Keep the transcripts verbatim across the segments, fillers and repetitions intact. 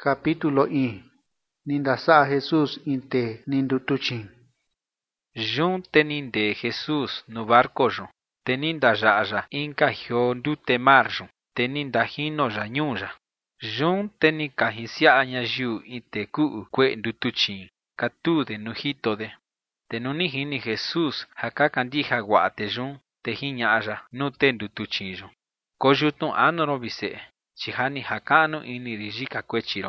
Capítulo uno. Nindasa Jesús inte nindutuchin. Jun teninde Jesús no barcojo. Teninda jaja inca hio ndute marjo. Teninda hino janyunja. Jun tenika hisia anyajiu inte kuu kwe ndutuchin. Katude no hitode. Tenuni hini Jesús hakakandija guate jun. Tehiñaja no te ndutuchinjo. Koyutun anoro vise. Chihani hakano ini rijika kwechiro.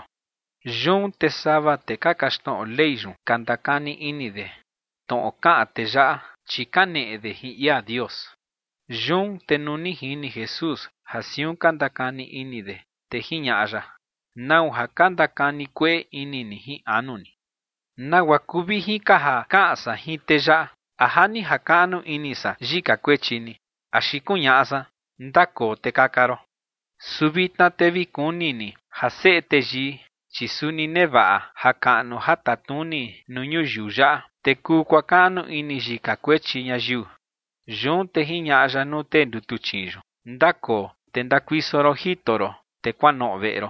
Jun te sava te kakashton leijun kandakani inide. Ton oka te ja chikane de hiya Dios. Jun te nuni hini Jesús hasiun kandakani inide te hiñaja. Nau hakandakani kwe inini hi anuni. Na wakubi hi kaha kaasa hi te ja. Ahani hakano inisa jika kwechini. Ashikunyasa ndako te kakaro. Subita te vikunini hase te ji. Chisuni neva hakano hatatuni nunyu juja te kukwakano ini jika kwechi nyajiu. Jun te hiñaja no te ndutuchinjo. Ndako te ndakwisoro hitoro te kwano vero.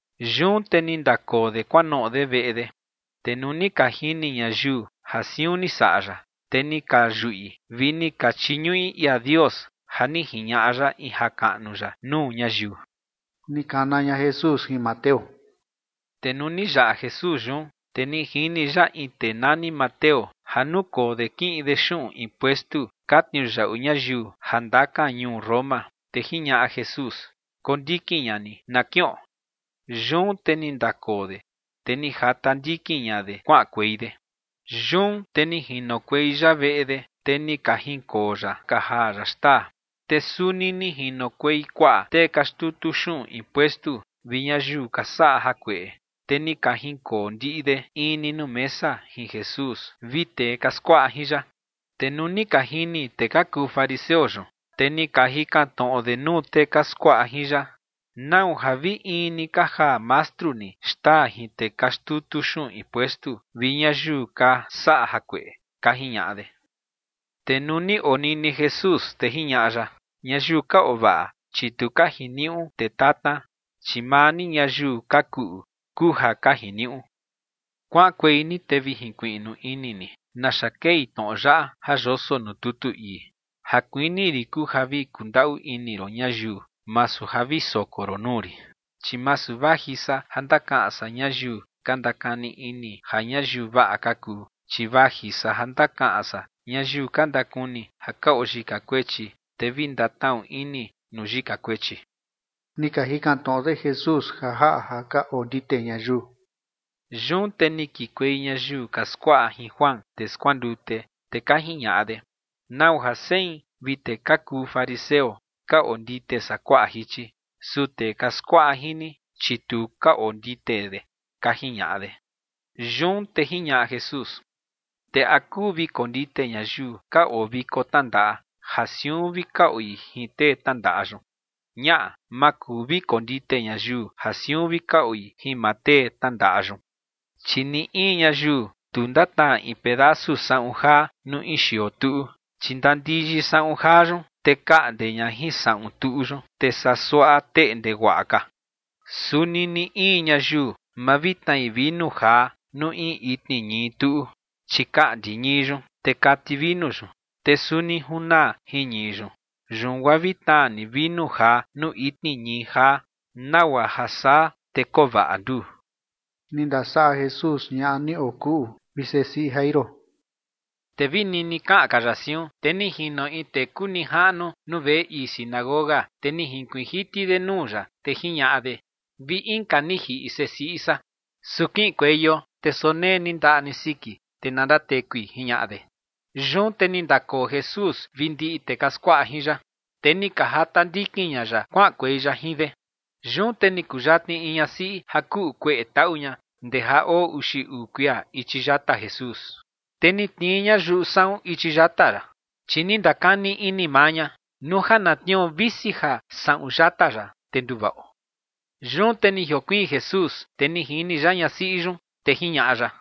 Jun te nindako de kwano de vede. Te nunika hini nyajiu hasiuni saja. Te nika jui vini kachiñui y a Dios hani hiñaja y hakanuja nu nyajiu. Nikananya Jesús y Mateo. Tenuni ja Jesús jun, teni hini ja inte nani Mateo, hanuko de kin de shun impuesto, katnyu ja unyajiu, handaka nyun Roma, te hiña a Jesús, kondikiñani, nakyo. Jun teni ndakode, teni hatandikiñade, kwa kweide. Jun teni hinokweija vede, teni kahinkoja, kahara sta. Te sunini hinokwei kwa, te kastutu shun impuesto, viñaju kasa hakwe. Teni kahinko ndide ini no mesa hi Jesús vite kaskwa hija. Tenuni kahini te kaku fariseojo. Teni kahika ton de nu te kaskwa hija. Nau havi ini kaha mastruni sta hi te kastutu shun impuesto viñaju ka sa hakwe kahiñade. Tenuni onini Jesús te hiñaja. Nyaju ka ova chitu kahiniu te tata chimani nyaju kaku. Kuha kahiniu. Kwa kweini te vihinkwinu inini. Nashakei ton ja hajoso no tutu i. Hakwini riku havi kundau iniro nyaju. Masu havi sokoro nuri. Chimasu vahisa handaka asa nyaju. Kandakani ini ha nyaju va akaku. Chivahisa handaka asa nyaju kandakuni haka ojika kwechi. Te vindatau ini nujika kwechi. Nika hikanton de Jesús jaja haka odite nyayu. Jun te niki kwe nyayu kaskwa hi Juan te skwandute te kahiñade. Nau hasen vite kaku fariseo ka ondite sakwa hichi. Sute kaskwa hini chitu ka ondite de kahiñade. Jun te hiña Jesús. Te aku vi kondite nyayu ka oviko tanda. Hasiun vi ka oi hite tandajo. Nya, makubi kondite nyayu, hasiun vika ui, himate tandajo. Chini i nyayu, tundata i pedaço sa unha no ishiotu. Chindandiji sa unhajo, te ka de nyahi sa untujo, te sasua te de waka. Sunini i nyayu, mavita i vinu ha, no i itni nitu. Chika di nijo, te kativinujo, te suni huna hinijo. Jungwavita ni vinu ha no itni ni ha nawa hasa te kova adu. Nindasa Jesús nyani oku visesi Jairo. Te vini ni ka karasion teni hino ite kunihano no ve i sinagoga teni hinkuihiti de nuja te hiñade vi inka nihi isesi isa. Suki kweyo te sone ninda nisiki te nada te kui hiñade. Jun teni ndako Jesús vindi ite kaskwa hija. Teni kahata ndikinya ja kwa kweja hive. Jun teni kujatni inyasi haku kwe etaunya. Ndeha o ushi ukwia ichijata Jesús. Teni tinya ju saun ichijatara. Chini ndakani ini manya. Nuha natnyo visiha saun jatara tenduvao. Jun teni hiokui Jesús. Teni hini janyasi ijun te hiñaja.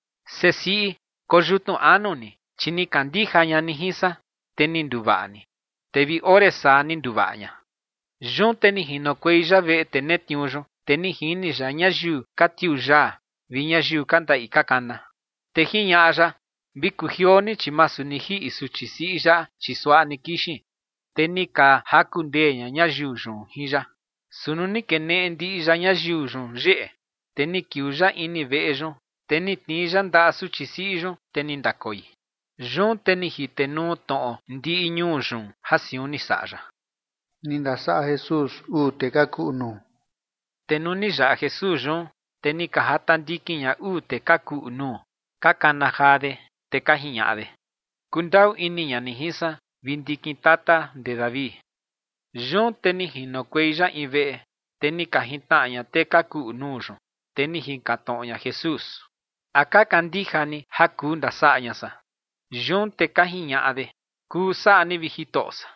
Sesi kojutu anoni. Chini kandija nyanihisa, teni nduvani. Te vi ore sa ninduvanya. Jun teni hinokweija ve te netiujo, te ni hini ra ñayiu katiu ya, vi ñayiu kandai kakana. Te hiña'a ya, vi kujioni chi masu ni hi'i suchi si'i ya chi sua'a ni kixi. Te ni ka jakundeña ñayiu yun hi ya. Sunu ni kene'e ndi'i ya ñayiu yun ye'e. Te ni kiu ya ini ve'e yun. Te ni tnii ya nda'a suchi si'i yun, te ni ndakoi. Yun te ni jitenuu to'o ndi'i ñuu yun ja siun ni sa'a ya. Ni ndasa'a Jesús uu te ka ku'u nuu. Te nu ni ya'a Jesús yun, te ni ka jata ndikiña uu te ka ku'u nuu, ka kana jade, te ka jiña'ade. Kundau iniña ni jisa vi ndikin tata de David. Yun te ni jinokuei ya in ve'e, te ni ka jita'aña te ka ku'u nuu yun, te ni jinkato'oña Jesús. A ka kandija ni ja kuu ndasa'aña sa. Yun te ka jiña'ade, kuu sa'a ni vi jito'o sa.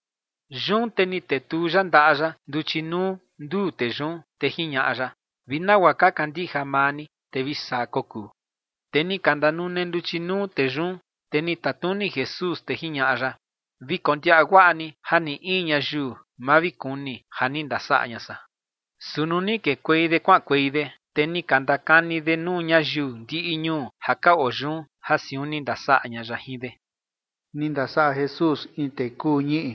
Yun te ni tetuu ya nda'a ya nduchi nuu nduu te yun, te jiña'a ya, vi nagua ka kandija maa ni, te vi saa kokuu. Te ni ka ndanune nduchi nuu te yun, te ni tatuni Jesús te jiña'a ya, vi kondia'a gua'a ni ja ni in ñayiu ma vi kuni ja ni ndasa'aña sa. Sunu ni kekueide kua'kueide, te ni ka ndakanide nuu ñayiu ndi'i ñuu ja ka o yun ja siun ni ndasa'aña ya jinde. Ni ndasa'a Jesús in te kuu ñi'i.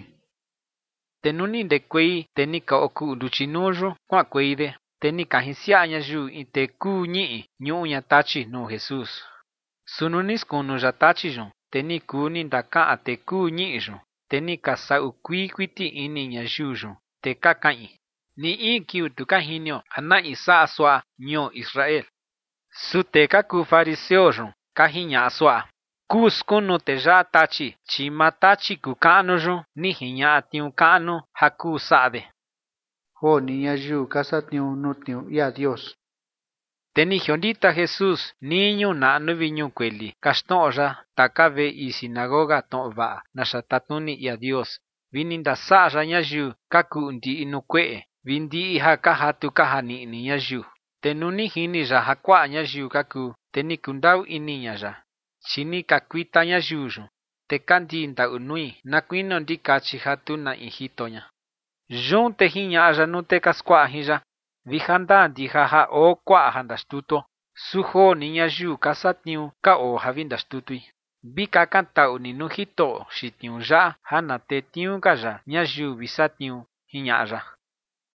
Te nu ni ndekuei te ni ka oku'u nduchi nuu yun kua'kueide, te ni ka jisia'a ñayiu in te kuu ñi'i ñu'uña tachi nuu Jesús. Sunu ni skunu ya tachi yun, te ni kuu ni ndaka'a te kuu ñi'i yun, te ni ka sa'u kuii kuiti ini ñayiu yun, te ka ka'in: ni in kiu tu ka jinio ja na'i sa'a sua'a ñuu Israel. Su te ka kuu fariseo yun ka jiña'a sua'a: kuu skunu te ya'a tachi chi ma tachi kuka'nu yun ni jiña'a tiun ka'nu ja kuu sa'ade. Jo ni ñayiu ka satniu nuu tiun ia Dios. Te ni jiondita Jesús ni ñuu na'nu vi ñuu kueli kaxto'o ya taka ve'i sinagoga to'o va'a naxa tatnuni ia Dios, vi ni ndasa'a ya ñayiu ka ku'u ndi'i nuu kue'e, vi ndi'i ja ka jatu ka jani'ni ñayiu. Te nu ni jini ya ja kua'a ñayiu ka kuu, te ni kundau iniña ya, chi ni ka kuita ñayiu yun, te ka ndii nda'u nui na kuino ndikachi ja tu na in jitoña. Yun te jiña'a ya nuu te ka skua'a jin ya: vi jandaa ndija ja o kua'a ja ndaxtutuo, su joo ni ñayiu ka satniu ka o ja vi ndaxtutui. Vi kakanta'u ni nuu jito'o xi tiun ya'a ja na tetniu ka ya ñayiu vi satniu, jiña'a ya.